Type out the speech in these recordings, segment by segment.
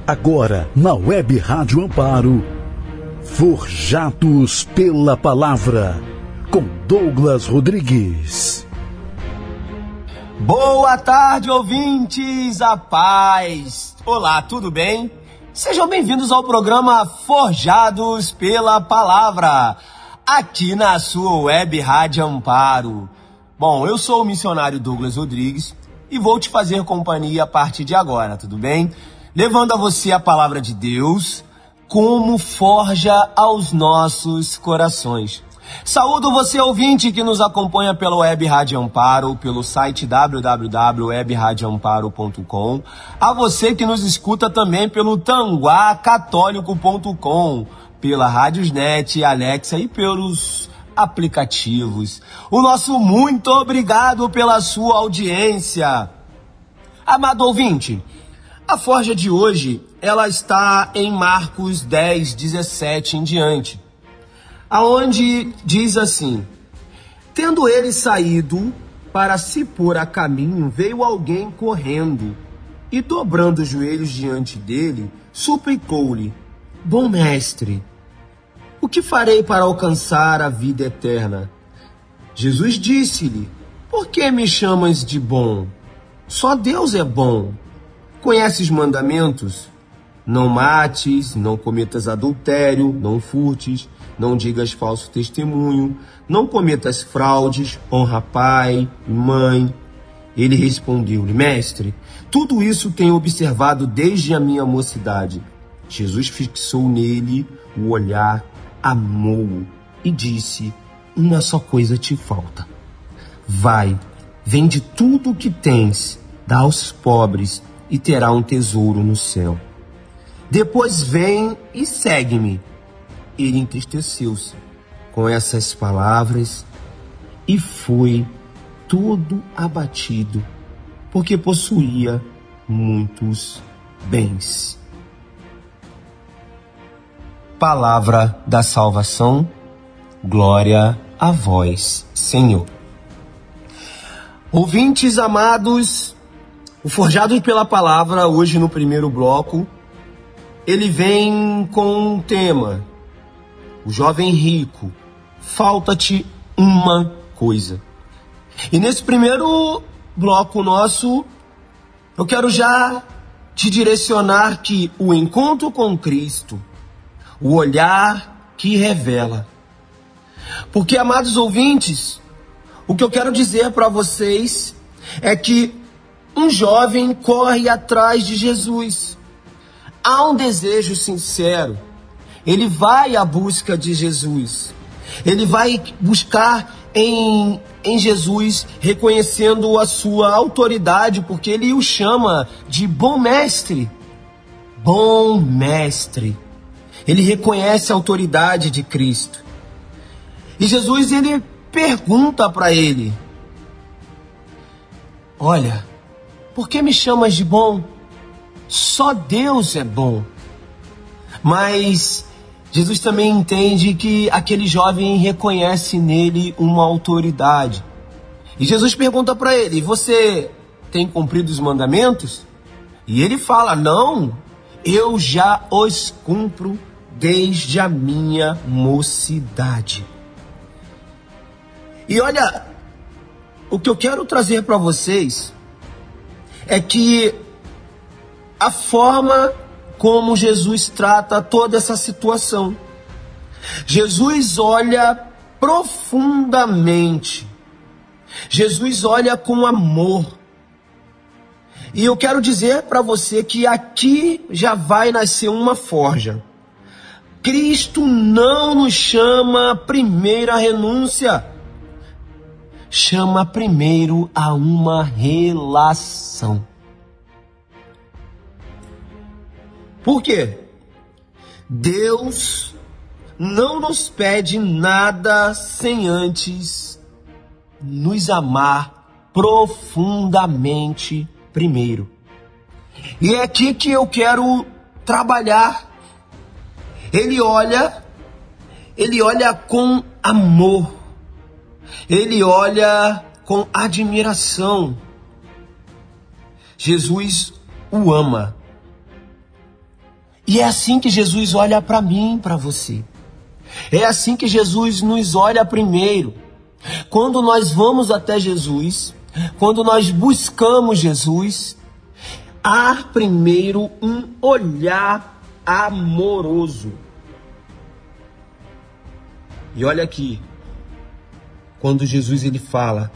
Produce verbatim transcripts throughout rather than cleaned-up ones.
Agora, na Web Rádio Amparo, Forjados pela Palavra, com Douglas Rodrigues. Boa tarde, ouvintes, a paz. Olá, tudo bem? Sejam bem-vindos ao programa Forjados pela Palavra, aqui na sua Web Rádio Amparo. Bom, eu sou o missionário Douglas Rodrigues e vou te fazer companhia a partir de agora, tudo bem? Levando a você a palavra de Deus como forja aos nossos corações. Saúdo você, ouvinte, que nos acompanha pela Web Rádio Amparo, pelo site w w w ponto web rádio amparo ponto com. A você que nos escuta também pelo tanguá católico ponto com, pela Radiosnet, Alexa e pelos aplicativos. O nosso muito obrigado pela sua audiência. Amado ouvinte, a forja de hoje, ela está em Marcos dez, dezessete em diante, aonde diz assim: tendo ele saído para se pôr a caminho, veio alguém correndo e, dobrando os joelhos diante dele, suplicou-lhe: bom mestre, o que farei para alcançar a vida eterna? Jesus disse-lhe: por que me chamas de bom? Só Deus é bom. Conhece os mandamentos? Não mates, não cometas adultério, não furtes, não digas falso testemunho, não cometas fraudes, honra pai e mãe. Ele respondeu-lhe: mestre, tudo isso tenho observado desde a minha mocidade. Jesus fixou nele o olhar, amou-o e disse: uma só coisa te falta. Vai, vende tudo o que tens, dá aos pobres e terá um tesouro no céu. Depois vem e segue-me. Ele entristeceu-se com essas palavras e foi todo abatido, porque possuía muitos bens. Palavra da salvação, glória a vós, Senhor. Ouvintes amados, o Forjados pela Palavra, hoje no primeiro bloco, ele vem com um tema: o jovem rico, falta-te uma coisa. E nesse primeiro bloco nosso, eu quero já te direcionar que o encontro com Cristo, o olhar que revela. Porque, amados ouvintes, o que eu quero dizer para vocês é que um jovem corre atrás de Jesus. Há um desejo sincero. Ele vai à busca de Jesus. Ele vai buscar em, em Jesus, reconhecendo a sua autoridade, porque ele o chama de bom mestre. Bom mestre. Ele reconhece a autoridade de Cristo. E Jesus, ele pergunta para ele: olha, por que me chamas de bom? Só Deus é bom. Mas Jesus também entende que aquele jovem reconhece nele uma autoridade. E Jesus pergunta para ele: você tem cumprido os mandamentos? E ele fala: não, eu já os cumpro desde a minha mocidade. E olha, o que eu quero trazer para vocês é que a forma como Jesus trata toda essa situação. Jesus olha profundamente. Jesus olha com amor. E eu quero dizer para você que aqui já vai nascer uma forja. Cristo não nos chama primeiro à renúncia. Chama primeiro a uma relação. Por quê? Deus não nos pede nada sem antes nos amar profundamente primeiro. E é aqui que eu quero trabalhar. Ele olha, ele olha com amor. Ele olha com admiração. Jesus o ama. E é assim que Jesus olha para mim, para você. É assim que Jesus nos olha primeiro. Quando nós vamos até Jesus, quando nós buscamos Jesus, há primeiro um olhar amoroso. E olha aqui, quando Jesus ele fala,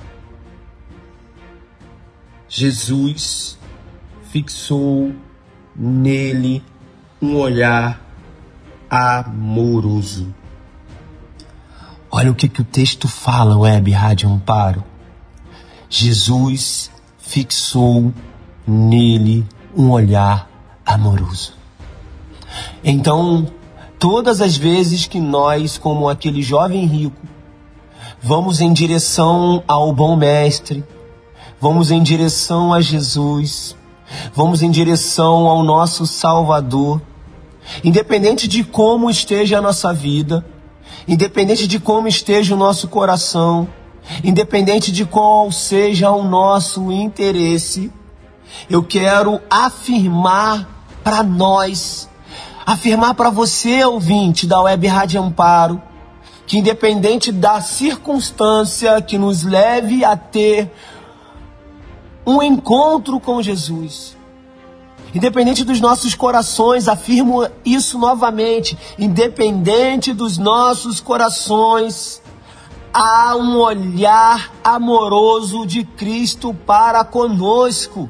Jesus fixou nele um olhar amoroso. Olha o que, que o texto fala, Web Rádio Amparo. Jesus fixou nele um olhar amoroso. Então, todas as vezes que nós, como aquele jovem rico, vamos em direção ao bom mestre, vamos em direção a Jesus, vamos em direção ao nosso Salvador, independente de como esteja a nossa vida, independente de como esteja o nosso coração, independente de qual seja o nosso interesse, eu quero afirmar para nós, afirmar para você, ouvinte da Web Rádio Amparo, que independente da circunstância que nos leve a ter um encontro com Jesus, independente dos nossos corações, afirmo isso novamente, independente dos nossos corações, há um olhar amoroso de Cristo para conosco.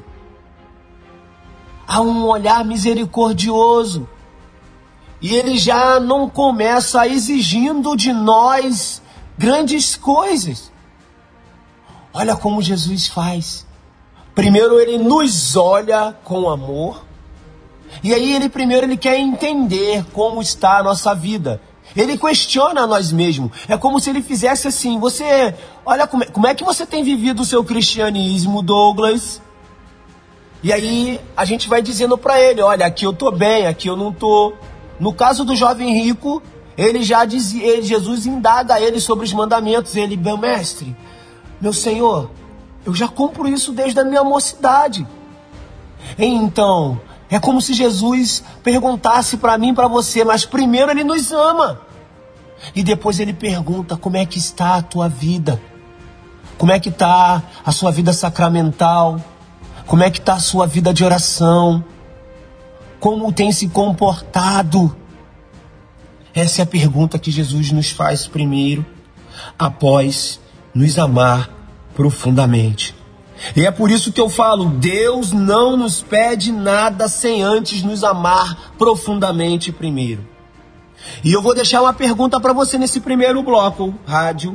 Há um olhar misericordioso. E ele já não começa exigindo de nós grandes coisas. Olha como Jesus faz. Primeiro ele nos olha com amor. E aí ele primeiro ele quer entender como está a nossa vida. Ele questiona a nós mesmos. É como se ele fizesse assim: você, olha como é, como é que você tem vivido o seu cristianismo, Douglas? E aí a gente vai dizendo para ele: olha, aqui eu tô bem, aqui eu não tô. No caso do jovem rico, ele já dizia, ele, Jesus indaga a ele sobre os mandamentos. Ele: meu mestre, meu senhor, eu já cumpro isso desde a minha mocidade. Então, é como se Jesus perguntasse para mim e para você, mas primeiro ele nos ama. E depois ele pergunta: como é que está a tua vida? Como é que está a sua vida sacramental? Como é que está a sua vida de oração? Como tem se comportado? Essa é a pergunta que Jesus nos faz primeiro, após nos amar profundamente. E é por isso que eu falo, Deus não nos pede nada sem antes nos amar profundamente primeiro. E eu vou deixar uma pergunta para você nesse primeiro bloco, rádio.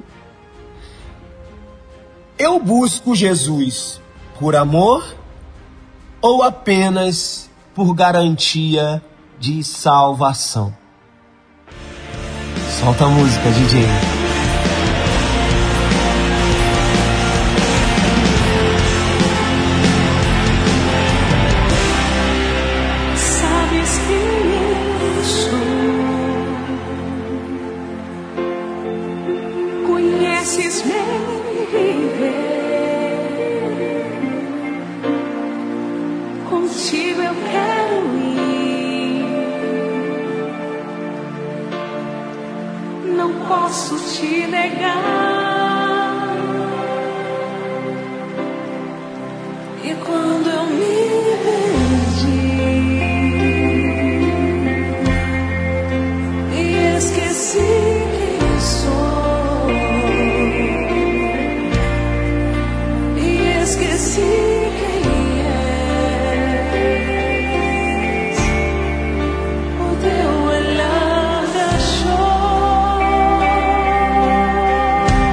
Eu busco Jesus por amor ou apenas por garantia de salvação? Solta a música, D J. Posso te negar. E quando eu me perdi e esqueci quem sou, e esqueci quem és, o teu olhar deixou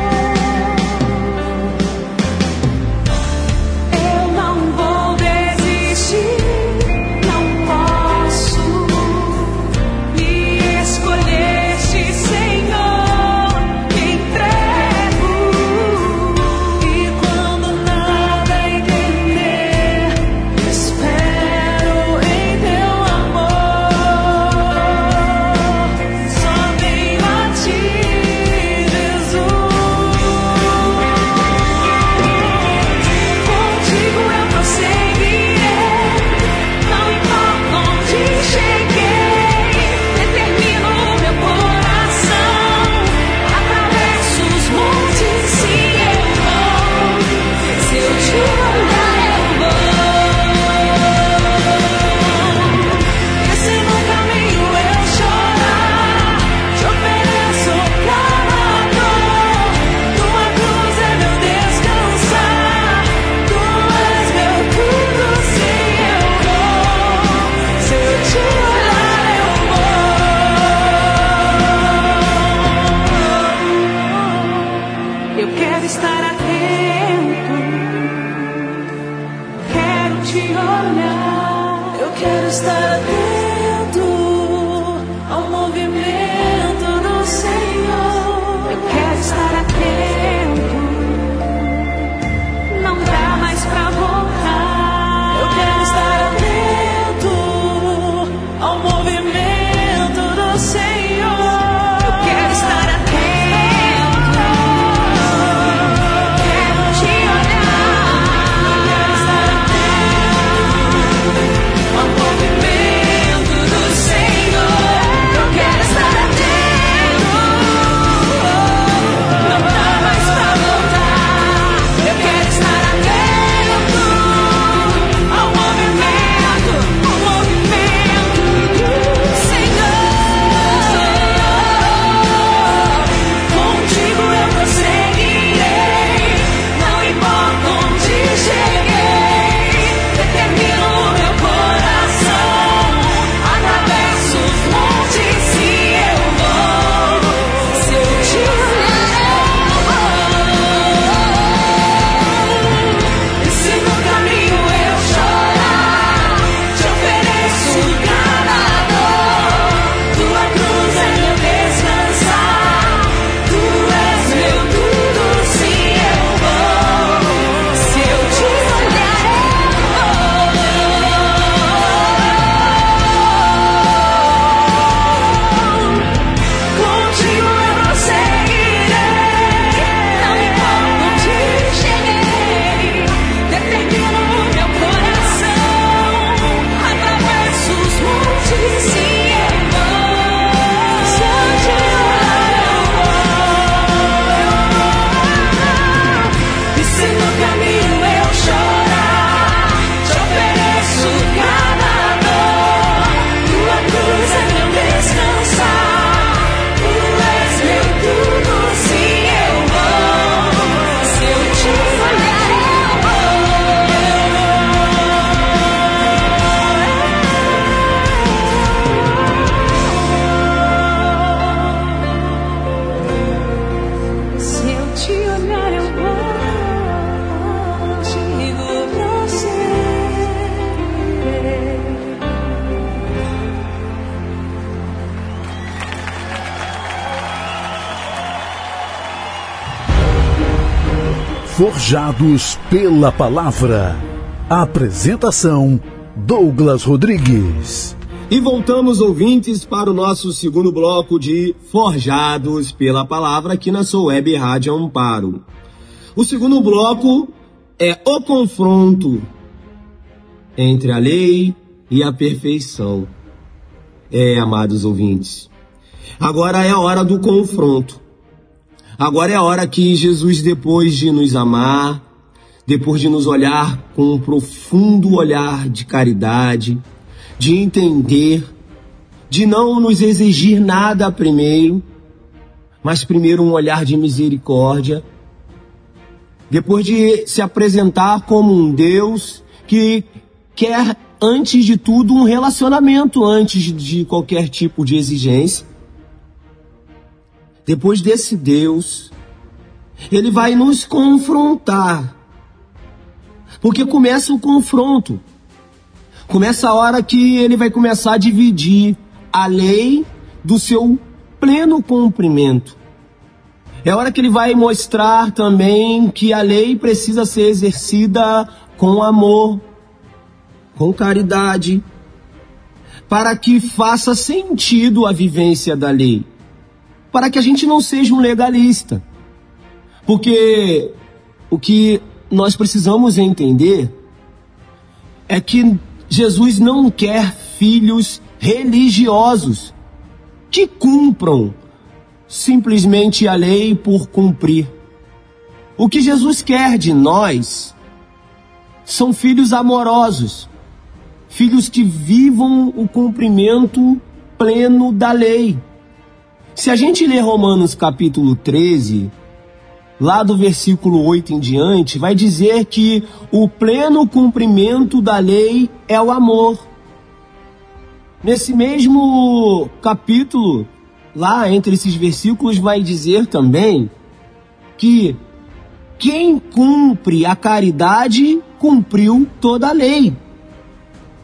quero estar atento ao movimento do Senhor. Eu quero estar atento, não dá mais pra voltar. Eu quero estar atento ao movimento do Senhor. Eu quero estar atento, quero te olhar. Eu quero estar atento ao movimento do Senhor. Eu quero estar atento, não dá mais pra voltar. Eu quero estar atento ao movimento, ao movimento do Senhor. Contigo eu prosseguirei, não importa onde cheguei. Determino o meu coração, atravesso os montes se eu vou. Se eu te olhar, eu vou. E se no caminho eu chorar, te ofereço cada dor. Tua cruz é meu descansar, tu és meu tudo se eu vou. Se eu te olhar, eu vou. Contigo eu prosseguirei, não importa onde cheguei. Determino o meu coração, atravesso os montes se eu vou. Se eu te olhar, eu vou. E se no caminho eu chorar, te ofereço cada dor. Tua cruz é meu descansar, tu és meu tudo se eu vou. Se eu te olhar, eu vou. Se eu te olhar, eu vou. Contigo prosseguirei. Forjados pela Palavra. Apresentação: Douglas Rodrigues. E voltamos, ouvintes, para o nosso segundo bloco de Forjados pela Palavra aqui na sua web Rádio Amparo. O segundo bloco é o confronto entre a lei e a perfeição. É, amados ouvintes, agora é a hora do confronto. Agora é a hora que Jesus, depois de nos amar, depois de nos olhar com um profundo olhar de caridade, de entender, de não nos exigir nada primeiro, mas primeiro um olhar de misericórdia, depois de se apresentar como um Deus que quer, antes de tudo, um relacionamento antes de qualquer tipo de exigência. Depois desse Deus, ele vai nos confrontar, porque começa o confronto. Começa a hora que ele vai começar a dividir a lei do seu pleno cumprimento. É a hora que ele vai mostrar também que a lei precisa ser exercida com amor, com caridade, para que faça sentido a vivência da lei, para que a gente não seja um legalista. Porque o que nós precisamos entender é que Jesus não quer filhos religiosos que cumpram simplesmente a lei por cumprir. O que Jesus quer de nós são filhos amorosos, filhos que vivam o cumprimento pleno da lei. Se a gente ler Romanos capítulo treze, lá do versículo oito em diante, vai dizer que o pleno cumprimento da lei é o amor. Nesse mesmo capítulo, lá entre esses versículos, vai dizer também que quem cumpre a caridade cumpriu toda a lei.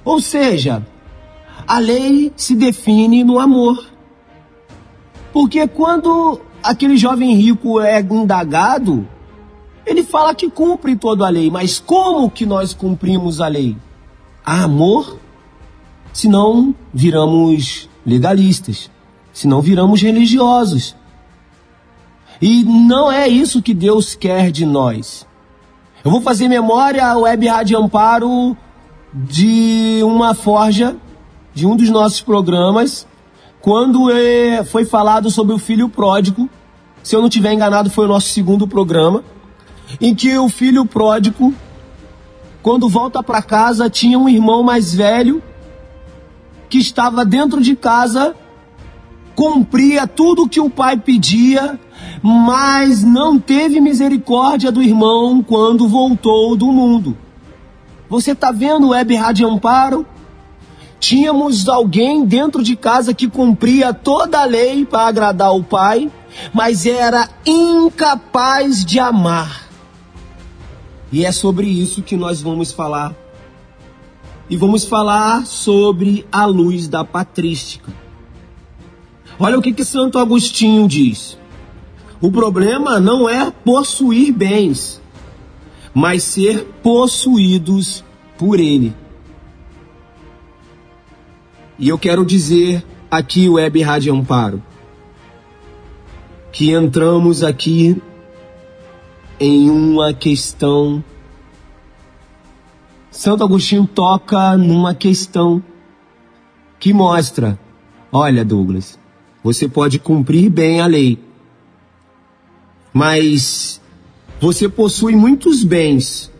Ou seja, a lei se define no amor. Porque quando aquele jovem rico é indagado, ele fala que cumpre toda a lei. Mas como que nós cumprimos a lei? Há amor? Senão viramos legalistas. Senão viramos religiosos. E não é isso que Deus quer de nós. Eu vou fazer memória à Web Rádio Amparo de uma forja, de um dos nossos programas, quando é, foi falado sobre o filho pródigo. Se eu não estiver enganado, foi o nosso segundo programa, em que o filho pródigo, quando volta para casa, tinha um irmão mais velho que estava dentro de casa, cumpria tudo que o pai pedia, mas não teve misericórdia do irmão quando voltou do mundo. Você está vendo, Web Rádio Amparo? Tínhamos alguém dentro de casa que cumpria toda a lei para agradar o pai, mas era incapaz de amar. E é sobre isso que nós vamos falar. E vamos falar sobre a luz da patrística. Olha o que que Santo Agostinho diz. O problema não é possuir bens, mas ser possuídos por ele. E eu quero dizer aqui, Web Rádio Amparo, que entramos aqui em uma questão. Santo Agostinho toca numa questão que mostra, olha, Douglas, você pode cumprir bem a lei, mas você possui muitos bens,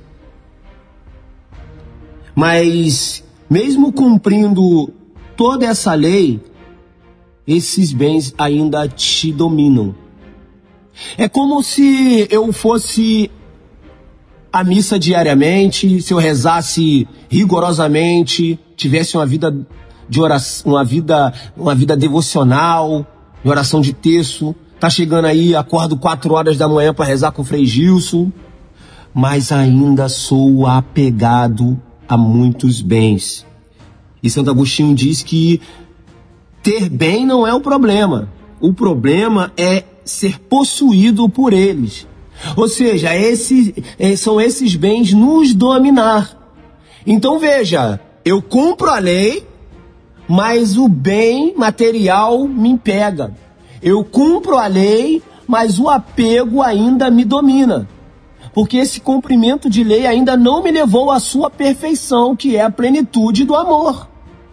mas mesmo cumprindo toda essa lei, esses bens ainda te dominam. É como se eu fosse à missa diariamente, se eu rezasse rigorosamente, tivesse uma vida de oração, uma vida, uma vida devocional, de oração de terço. Tá chegando aí, acordo quatro horas da manhã para rezar com o Frei Gilson, mas ainda sou apegado a muitos bens. E Santo Agostinho diz que ter bem não é o problema. O problema é ser possuído por eles. Ou seja, esse, são esses bens nos dominar. Então veja, eu cumpro a lei, mas o bem material me pega. Eu cumpro a lei, mas o apego ainda me domina. Porque esse cumprimento de lei ainda não me levou à sua perfeição, que é a plenitude do amor.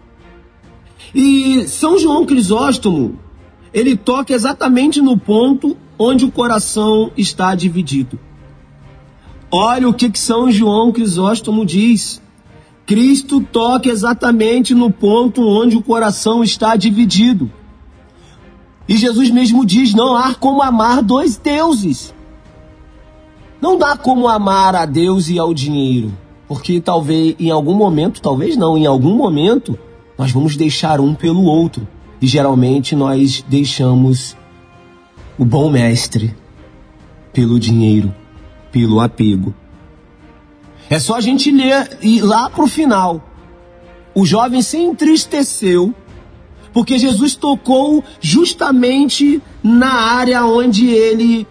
E São João Crisóstomo, ele toca exatamente no ponto onde o coração está dividido. Olha o que, que São João Crisóstomo diz. Cristo toca exatamente no ponto onde o coração está dividido. E Jesus mesmo diz, não há como amar dois deuses. Não dá como amar a Deus e ao dinheiro. Porque talvez, em algum momento, talvez não, em algum momento, nós vamos deixar um pelo outro. E geralmente nós deixamos o bom mestre pelo dinheiro, pelo apego. É só a gente ler e ir lá para o final. O jovem se entristeceu porque Jesus tocou justamente na área onde ele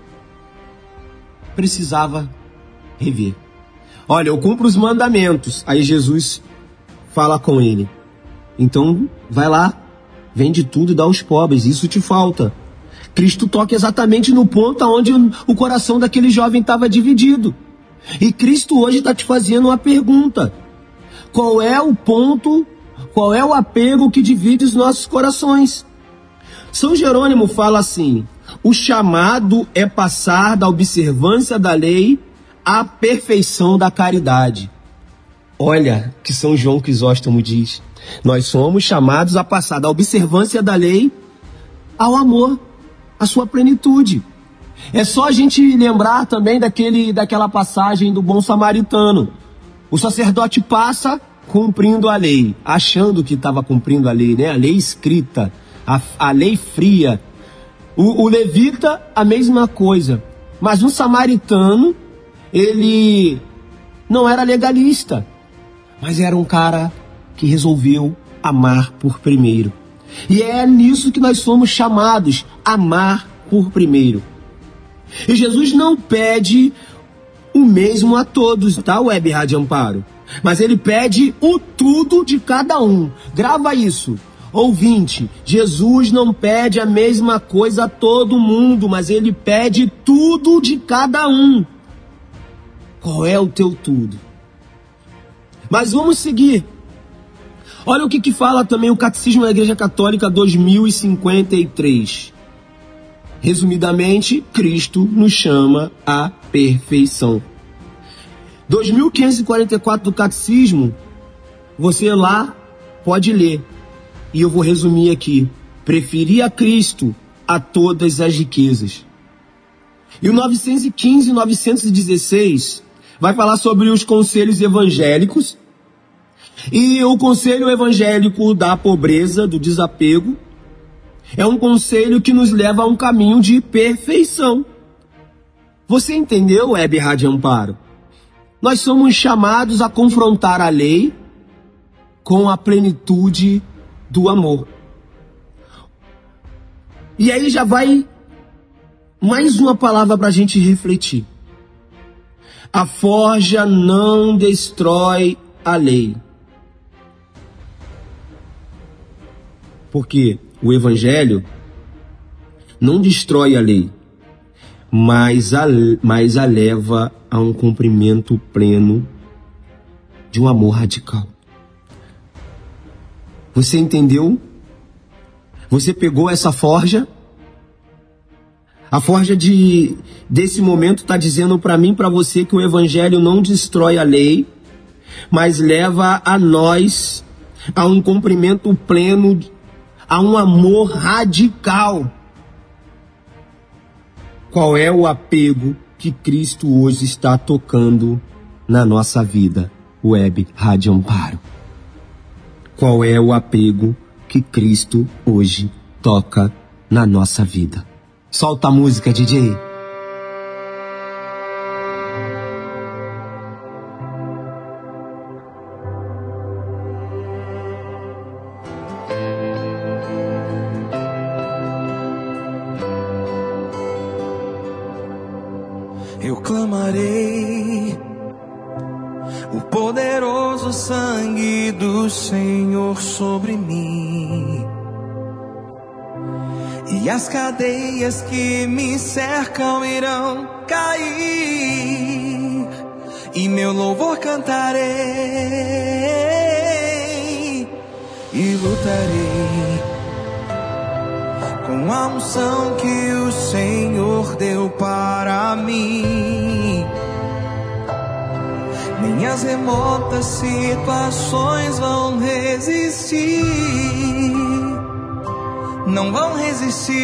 precisava rever. Olha, eu cumpro os mandamentos. Aí Jesus fala com ele. Então, vai lá, vende tudo e dá aos pobres, isso te falta. Cristo toca exatamente no ponto onde o coração daquele jovem estava dividido. E Cristo hoje está te fazendo uma pergunta. Qual é o ponto, qual é o apego que divide os nossos corações? São Jerônimo fala assim, o chamado é passar da observância da lei à perfeição da caridade. Olha que São João Crisóstomo diz. Nós somos chamados a passar da observância da lei ao amor, à sua plenitude. É só a gente lembrar também daquele, daquela passagem do bom samaritano. O sacerdote passa cumprindo a lei, achando que estava cumprindo a lei, né? A lei escrita, a, a lei fria. O, o levita, a mesma coisa. Mas um samaritano, ele não era legalista, mas era um cara que resolveu amar por primeiro. E é nisso que nós somos chamados, amar por primeiro. E Jesus não pede o mesmo a todos, tá, Web Rádio Amparo? Mas ele pede o tudo de cada um. Grava isso. Ouvinte, Jesus não pede a mesma coisa a todo mundo, mas ele pede tudo de cada um. Qual é o teu tudo? Mas vamos seguir. Olha o que, que fala também o Catecismo da Igreja Católica dois mil e cinquenta e três. Resumidamente, Cristo nos chama à perfeição. dois mil quinhentos e quarenta e quatro do Catecismo, você lá pode ler. E eu vou resumir aqui. Preferi a Cristo a todas as riquezas. E o novecentos e quinze e novecentos e dezesseis vai falar sobre os conselhos evangélicos. E o conselho evangélico da pobreza, do desapego, é um conselho que nos leva a um caminho de perfeição. Você entendeu, Web Rádio Amparo? Nós somos chamados a confrontar a lei com a plenitude do amor. E aí já vai mais uma palavra para a gente refletir. A forja não destrói a lei. Porque o Evangelho não destrói a lei, mas a, mas a leva a um cumprimento pleno de um amor radical. Você entendeu? Você pegou essa forja? A forja de, desse momento está dizendo para mim, para você, que o Evangelho não destrói a lei, mas leva a nós a um cumprimento pleno, a um amor radical. Qual é o apego que Cristo hoje está tocando na nossa vida, Web Rádio Amparo? Qual é o apego que Cristo hoje toca na nossa vida? Solta a música, D J. Eu clamarei o poderoso sangue do Senhor sobre mim, e as cadeias que me cercam irão cair, e meu louvor cantarei e lutarei com a unção que o Senhor deu para mim. Nem as remotas situações vão resistir, não vão resistir.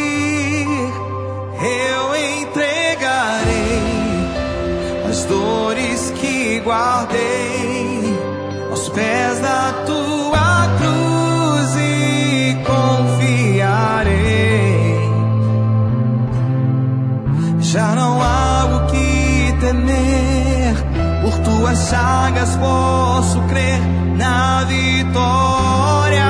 Eu entregarei as dores que guardei aos pés da tua cruz e confiarei. Já não há o que temer, por tuas chagas posso crer na vitória.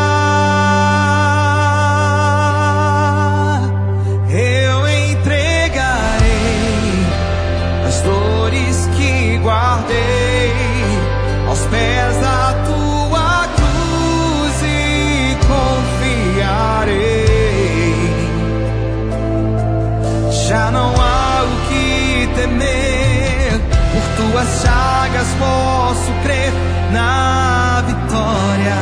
Eu entregarei as dores que guardei aos pés da tua cruz e confiarei. Já não há o que temer, por tuas chagas posso crer na vitória.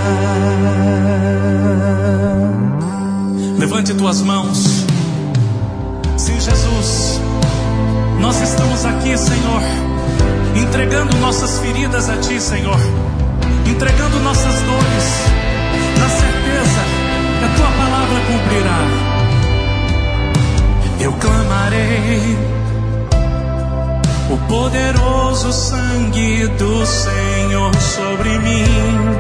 Levante tuas mãos. Sim, Jesus, nós estamos aqui, Senhor, entregando nossas feridas a Ti, Senhor, entregando nossas dores, na certeza que a Tua palavra cumprirá. Eu clamarei o poderoso sangue do Senhor sobre mim,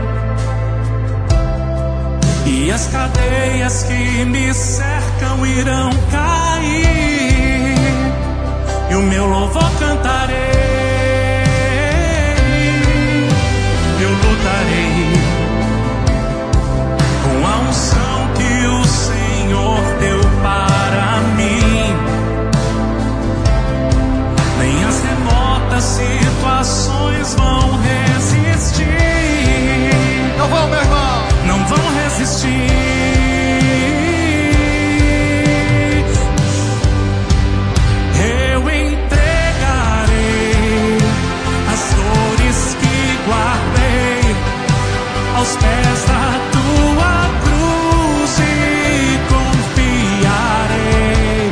e as cadeias que me cercam irão cair, e o meu louvor cantarei, eu lutarei com a unção que o Senhor deu para mim. Nem as remotas situações vão resistir. Não vão, meu irmão. Não vão resistir. Eu entregarei as dores que guardei aos pés da tua cruz e confiarei.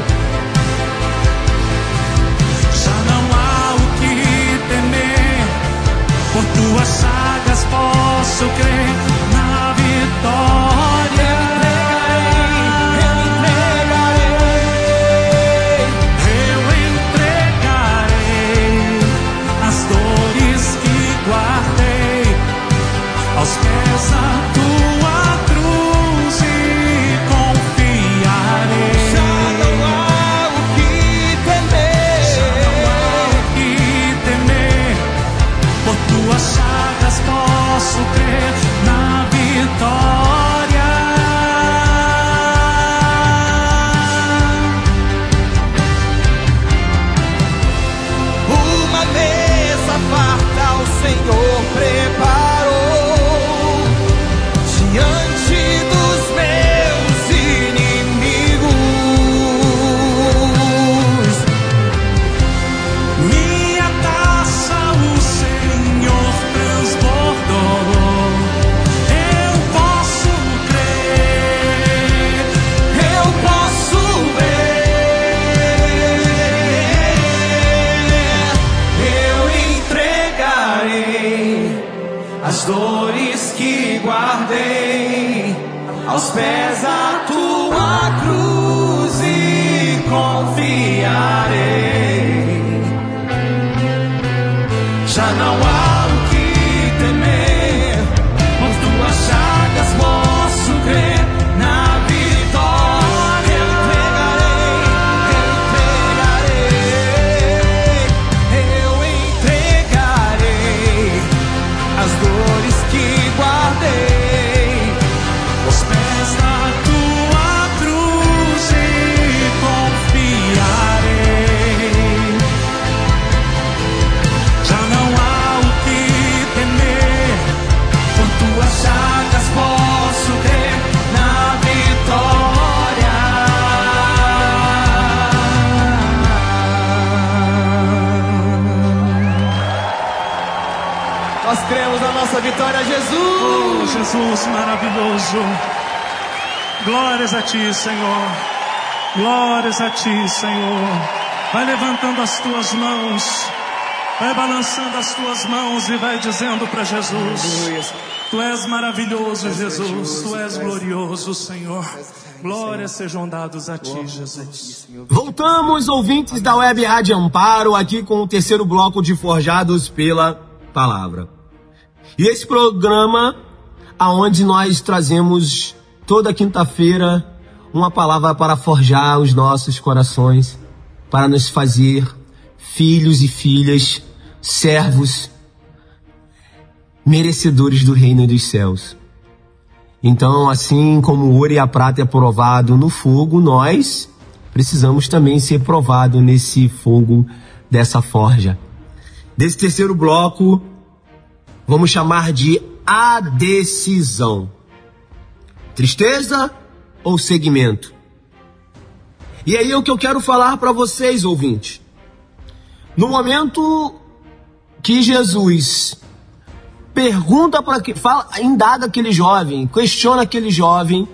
Já não há o que temer, por tuas chagas posso crer na vitória. Eu entregarei, eu entregarei as dores que guardei aos pés da tua cruz e confiarei. Já não há o que temer. Já não há o que temer, por tuas chagas posso crer na vitória. Uma mesa farta o Senhor preparou diante dos meus inimigos. Minha taça o Senhor transbordou. Eu posso crer, Eu posso ver. Eu entregarei as dores que guardei aos pés da tua cruz e confiarei. Já não há o que temer, por tuas chagas posso crer na vitória. Eu entregarei, eu entregarei as dores que guardei aos pés da tua cruz e confiarei. Já não há o que temer, por tuas chagas posso crer na vitória. Nós cremos na nossa vitória, Jesus. Oh, Jesus maravilhoso. Glórias a ti, Senhor. Glórias a ti, Senhor. Vai levantando as tuas mãos, vai balançando as tuas mãos e vai dizendo para Jesus: Tu és maravilhoso, Jesus. Tu és glorioso, Senhor. Glórias sejam dados a ti, Jesus. Voltamos, ouvintes da Web Rádio Amparo, aqui com o terceiro bloco de Forjados pela Palavra. E esse programa, aonde nós trazemos toda quinta-feira uma palavra para forjar os nossos corações, para nos fazer filhos e filhas, servos, merecedores do reino dos céus. Então, assim como o ouro e a prata é provado no fogo, nós precisamos também ser provados nesse fogo dessa forja. Desse terceiro bloco, vamos chamar de a decisão. Tristeza ou seguimento? E aí é o que eu quero falar para vocês, ouvintes. No momento que Jesus pergunta para que fala, indaga aquele jovem, questiona aquele jovem,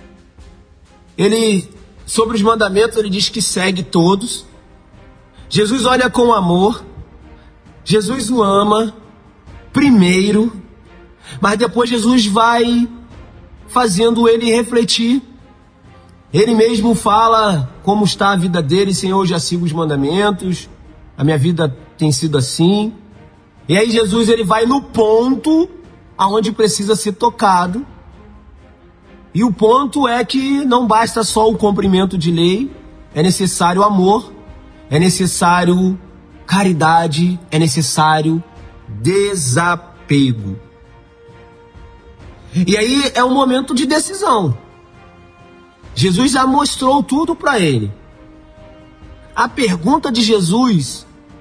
ele sobre os mandamentos ele diz que segue todos. Jesus olha com amor, Jesus o ama primeiro, mas depois Jesus vai fazendo ele refletir. Ele mesmo fala como está a vida dele: Senhor, eu já sigo os mandamentos, a minha vida tem sido assim. E aí Jesus ele vai no ponto aonde precisa ser tocado. E o ponto é que não basta só o cumprimento de lei, é necessário amor, é necessário caridade, é necessário desapego. E aí é um momento de decisão. Jesus já mostrou tudo para ele. A pergunta de Jesus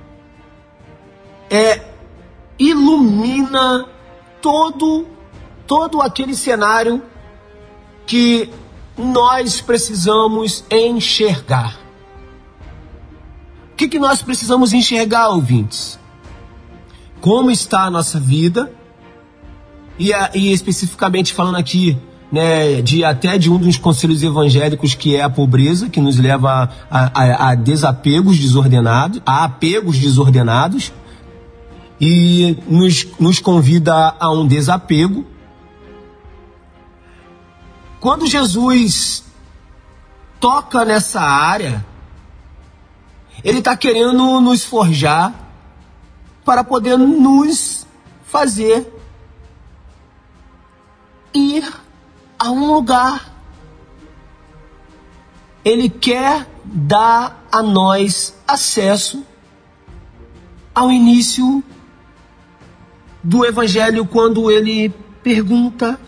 é, ilumina todo, todo aquele cenário que nós precisamos enxergar. O que, que nós precisamos enxergar, ouvintes? Como está a nossa vida? E, a, e especificamente falando aqui, né, de, até de um dos conselhos evangélicos, que é a pobreza, que nos leva a, a, a desapegos desordenados, a apegos desordenados, e nos, nos convida a um desapego. Quando Jesus toca nessa área, ele está querendo nos forjar para poder nos fazer ir a um lugar. Ele quer dar a nós acesso ao início do Evangelho, quando ele pergunta: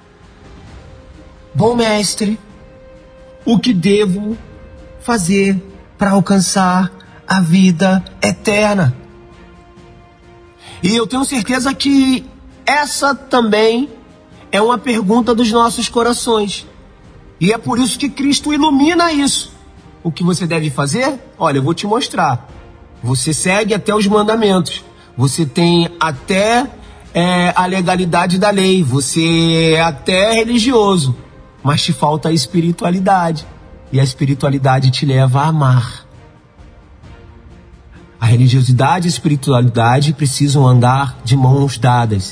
bom mestre, o que devo fazer para alcançar a vida eterna? E eu tenho certeza que essa também é uma pergunta dos nossos corações. E é por isso que Cristo ilumina isso. O que você deve fazer? Olha, eu vou te mostrar. Você segue até os mandamentos. Você tem até é, a legalidade da lei. Você é até religioso. Mas te falta a espiritualidade. E a espiritualidade te leva a amar. A religiosidade e a espiritualidade precisam andar de mãos dadas.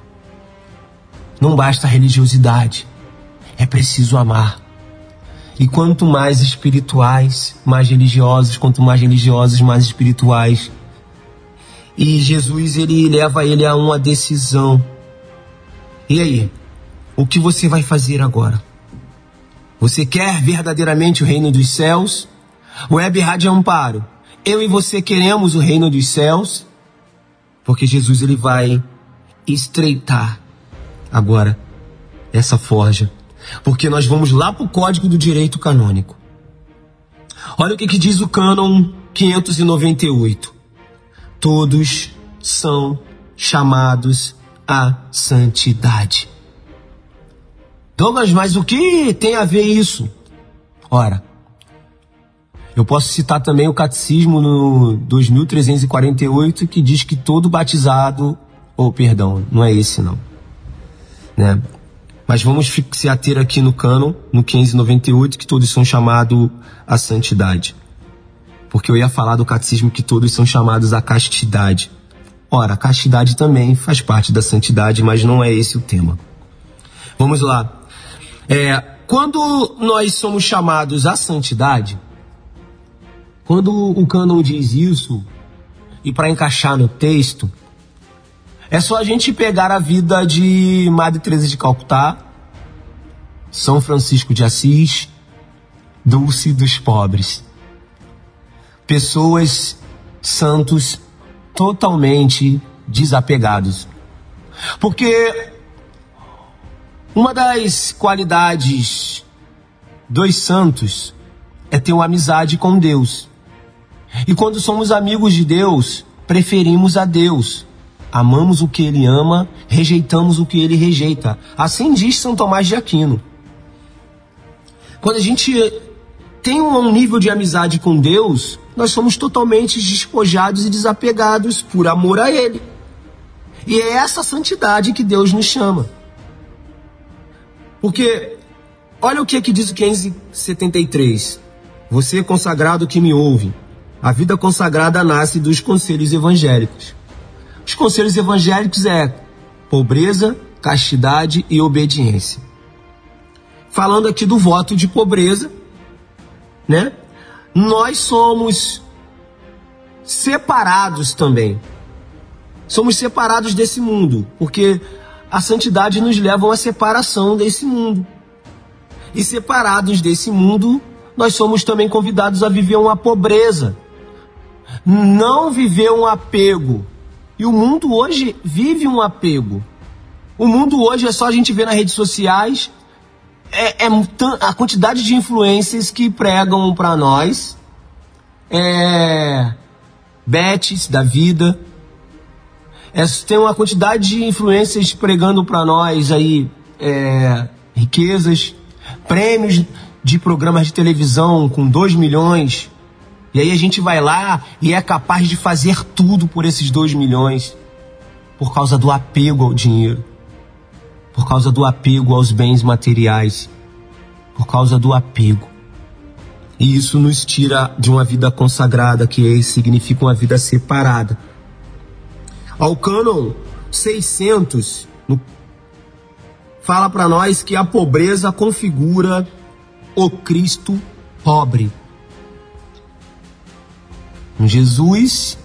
Não basta a religiosidade, é preciso amar. E quanto mais espirituais, mais religiosos, quanto mais religiosos, mais espirituais. E Jesus, ele leva ele a uma decisão. E aí, o que você vai fazer agora? Você quer verdadeiramente o reino dos céus? Web Rádio Amparo, eu e você queremos o reino dos céus? Porque Jesus, ele vai estreitar agora essa forja, porque nós vamos lá para o Código do Direito Canônico. Olha o que, que diz o cânon quinhentos e noventa e oito. Todos são chamados à santidade. Douglas, mas o que tem a ver isso? Ora, eu posso citar também o Catecismo no dois mil trezentos e quarenta e oito, que diz que todo batizado... Oh, perdão, não é esse não. Né? Mas vamos se ater aqui no cânon, no quinhentos e noventa e oito, que todos são chamados à santidade. Porque eu ia falar do catecismo que todos são chamados à castidade. Ora, a castidade também faz parte da santidade, mas não é esse o tema. Vamos lá. É, quando nós somos chamados à santidade, quando o cânon diz isso, e para encaixar no texto, é só a gente pegar a vida de Madre Teresa de Calcutá, São Francisco de Assis, Dulce dos Pobres. Pessoas, santos, totalmente desapegados. Porque uma das qualidades dos santos é ter uma amizade com Deus. E quando somos amigos de Deus, preferimos a Deus. Amamos o que ele ama, rejeitamos o que ele rejeita. Assim diz São Tomás de Aquino. Quando a gente tem um nível de amizade com Deus, nós somos totalmente despojados e desapegados por amor a ele. E é essa santidade que Deus nos chama. Porque, olha o que, é que diz o quinhentos e setenta e três. Você, consagrado que me ouve, a vida consagrada nasce dos conselhos evangélicos. Os conselhos evangélicos é pobreza, castidade e obediência. Falando aqui do voto de pobreza, né? Nós somos separados também. Somos separados desse mundo, porque a santidade nos leva a uma separação desse mundo. E separados desse mundo, nós somos também convidados a viver uma pobreza. Não viver um apego. E o mundo hoje vive um apego. O mundo hoje é só a gente ver nas redes sociais é, é a quantidade de influencers que pregam para nós, é, bets da vida, é, tem uma quantidade de influencers pregando para nós aí é, riquezas, prêmios de programas de televisão com dois milhões, e aí a gente vai lá e é capaz de fazer tudo por esses dois milhões, por causa do apego ao dinheiro, por causa do apego aos bens materiais, por causa do apego. E isso nos tira de uma vida consagrada, que significa uma vida separada. Ao cânon seiscentos, no, fala para nós que a pobreza configura o Cristo pobre. Um Jesus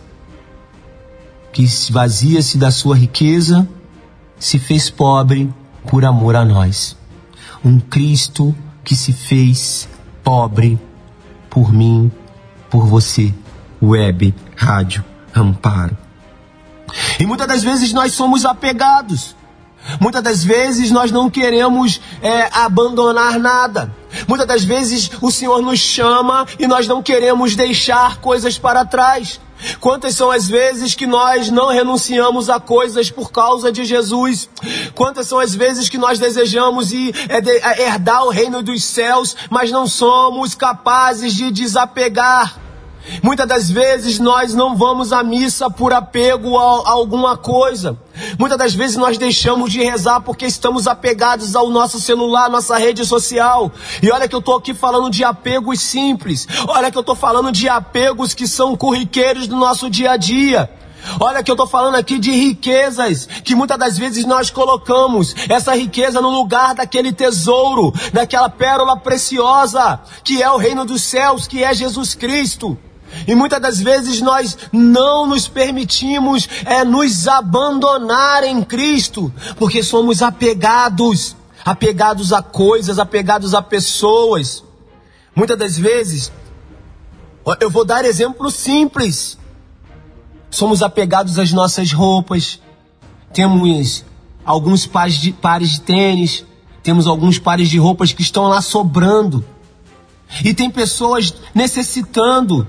que esvazia-se da sua riqueza, se fez pobre por amor a nós. Um Cristo que se fez pobre por mim, por você. Web, Rádio Amparo. E muitas das vezes nós somos apegados. Muitas das vezes nós não queremos é, abandonar nada. Muitas das vezes o Senhor nos chama e nós não queremos deixar coisas para trás. Quantas são as vezes que nós não renunciamos a coisas por causa de Jesus? Quantas são as vezes que nós desejamos ir, é, de, é, herdar o reino dos céus, mas não somos capazes de desapegar? Muitas das vezes nós não vamos à missa por apego a, a alguma coisa. Muitas das vezes nós deixamos de rezar porque estamos apegados ao nosso celular, nossa rede social. E olha que eu estou aqui falando de apegos simples. Olha que eu estou falando de apegos que são corriqueiros do nosso dia a dia. Olha que eu estou falando aqui de riquezas que muitas das vezes nós colocamos essa riqueza no lugar daquele tesouro, daquela pérola preciosa que é o reino dos céus, que é Jesus Cristo. E muitas das vezes nós não nos permitimos é, nos abandonar em Cristo, porque somos apegados, apegados a coisas, apegados a pessoas. Muitas das vezes, eu vou dar exemplo simples, somos apegados às nossas roupas, temos alguns pares de, pares de tênis, temos alguns pares de roupas que estão lá sobrando, e tem pessoas necessitando.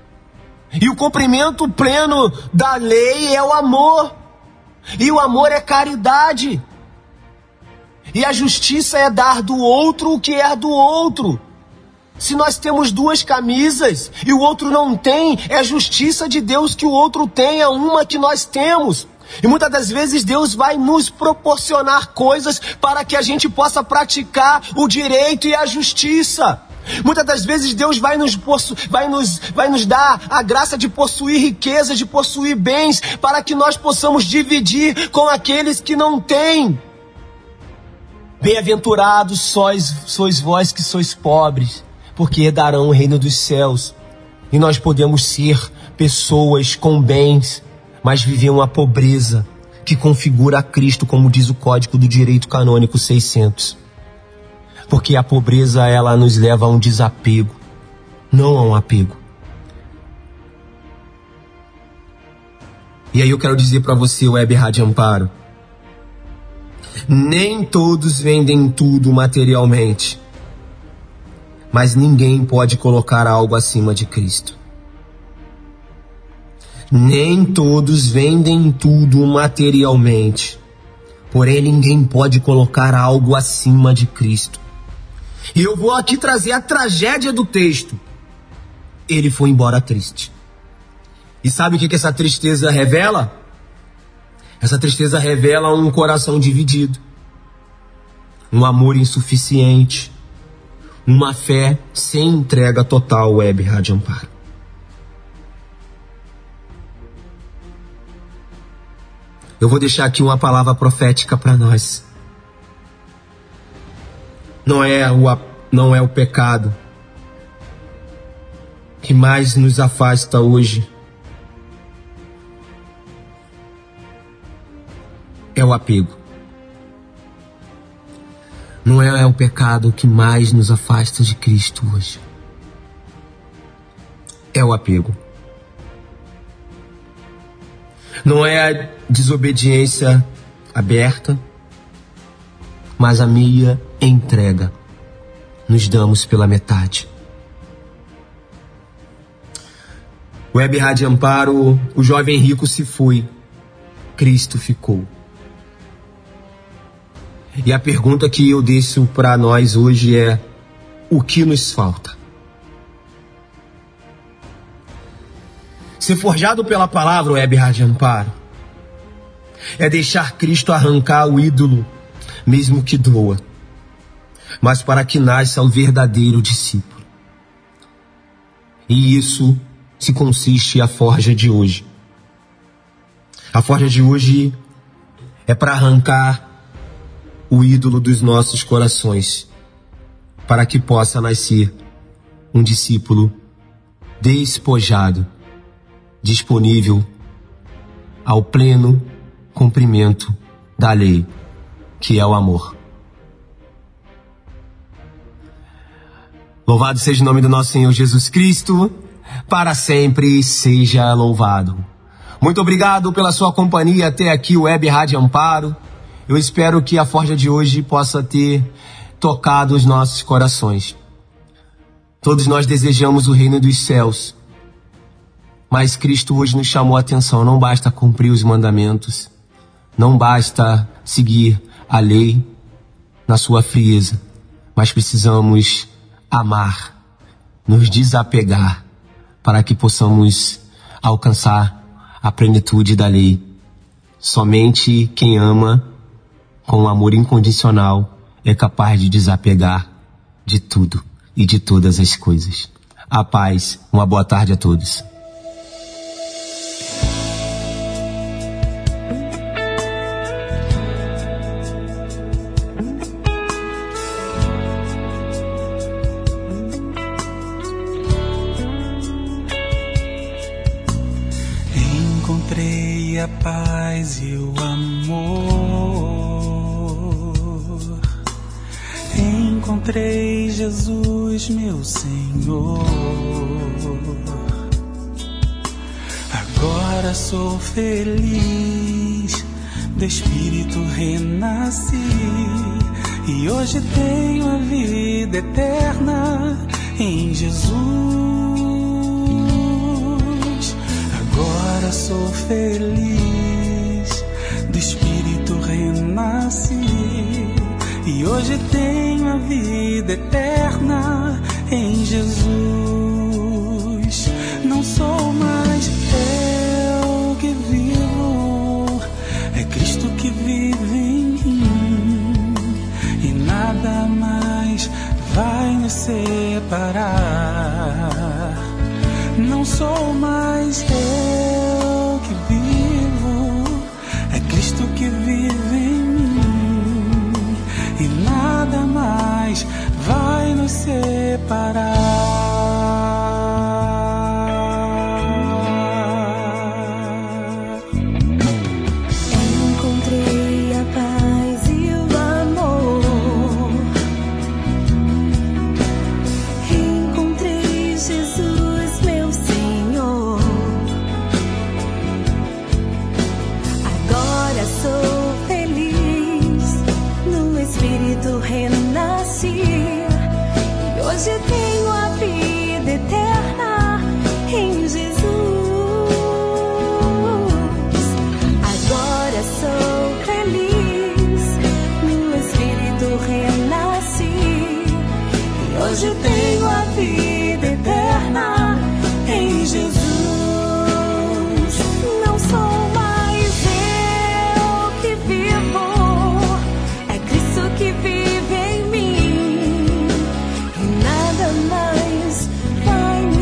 E o cumprimento pleno da lei é o amor. E o amor é caridade. E a justiça é dar do outro o que é do outro. Se nós temos duas camisas e o outro não tem, é a justiça de Deus que o outro tenha uma que nós temos. E muitas das vezes Deus vai nos proporcionar coisas para que a gente possa praticar o direito e a justiça. Muitas das vezes Deus vai nos, possu- vai, nos, vai nos dar a graça de possuir riqueza, de possuir bens, para que nós possamos dividir com aqueles que não têm. Bem-aventurados sois, sois vós que sois pobres, porque herdarão o reino dos céus. E nós podemos ser pessoas com bens, mas viver uma pobreza que configura a Cristo, como diz o Código do Direito Canônico seiscentos. Porque a pobreza, ela nos leva a um desapego, não a um apego. E aí eu quero dizer para você, Web Rádio Amparo, nem todos vendem tudo materialmente, mas ninguém pode colocar algo acima de Cristo. Nem todos vendem tudo materialmente, porém ninguém pode colocar algo acima de Cristo. E eu vou aqui trazer a tragédia do texto. Ele foi embora triste. E sabe o que, que essa tristeza revela? Essa tristeza revela um coração dividido, um amor insuficiente, uma fé sem entrega total. Web Rádio Amparo. Eu vou deixar aqui uma palavra profética para nós. Não é, o, não é o pecado que mais nos afasta hoje. É o apego. Não é, é o pecado que mais nos afasta de Cristo hoje. É o apego. Não é a desobediência aberta, mas a meia entrega nos damos pela metade. Web Rádio Amparo, o jovem rico se foi, Cristo ficou. E a pergunta que eu deixo para nós hoje é: o que nos falta? Ser forjado pela palavra, Web Rádio Amparo, é deixar Cristo arrancar o ídolo, mesmo que doa, mas para que nasça o verdadeiro discípulo. E isso se consiste a forja de hoje. A forja de hoje é para arrancar o ídolo dos nossos corações, para que possa nascer um discípulo despojado, disponível ao pleno cumprimento da lei, que é o amor. Louvado seja o nome do nosso Senhor Jesus Cristo, para sempre seja louvado. Muito obrigado pela sua companhia até aqui, Web Rádio Amparo. Eu espero que a forja de hoje possa ter tocado os nossos corações. Todos nós desejamos o reino dos céus, mas Cristo hoje nos chamou a atenção. Não basta cumprir os mandamentos, não basta seguir a lei na sua frieza, mas precisamos amar, nos desapegar, para que possamos alcançar a plenitude da lei. Somente quem ama com amor incondicional é capaz de desapegar de tudo e de todas as coisas. A paz, uma boa tarde a todos. Encontrei a paz e o amor, encontrei Jesus, meu Senhor. Agora sou feliz, do Espírito renasci, e hoje tenho a vida eterna em Jesus. Agora sou feliz, do Espírito renasci, e hoje tenho a vida eterna em Jesus. Não sou mais eu que vivo, é Cristo que vive em mim, e nada mais vai nos separar. Não sou mais eu que vivo, é Cristo que vive em mim, e nada mais vai nos separar. Encontrei a paz e o amor, encontrei Jesus, meu Senhor. Agora sou feliz, no Espírito renasci, e hoje tenho a vida eterna em Jesus. Agora sou feliz, no Espírito renasci, e hoje tenho a vida eterna em Jesus. Não sou mais eu que vivo, é Cristo que vive em mim, e nada mais vai me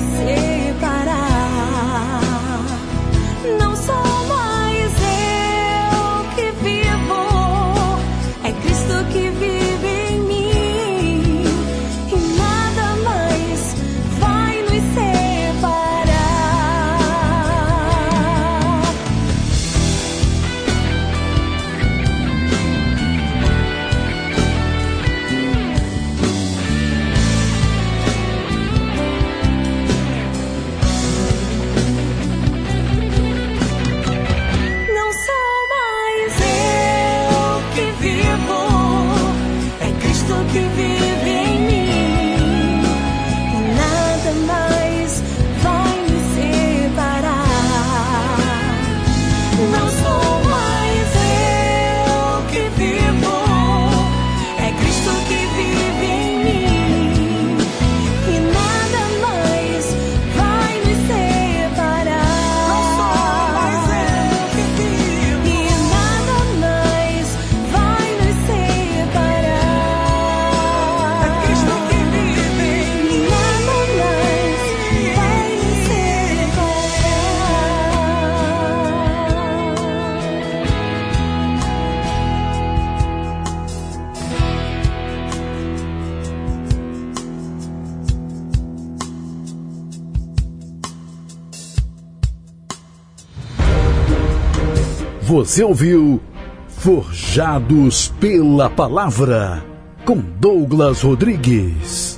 separar. Não sou mais eu que vivo, é Cristo que vive em mim, e nada Você ouviu Forjados pela Palavra, com Douglas Rodrigues.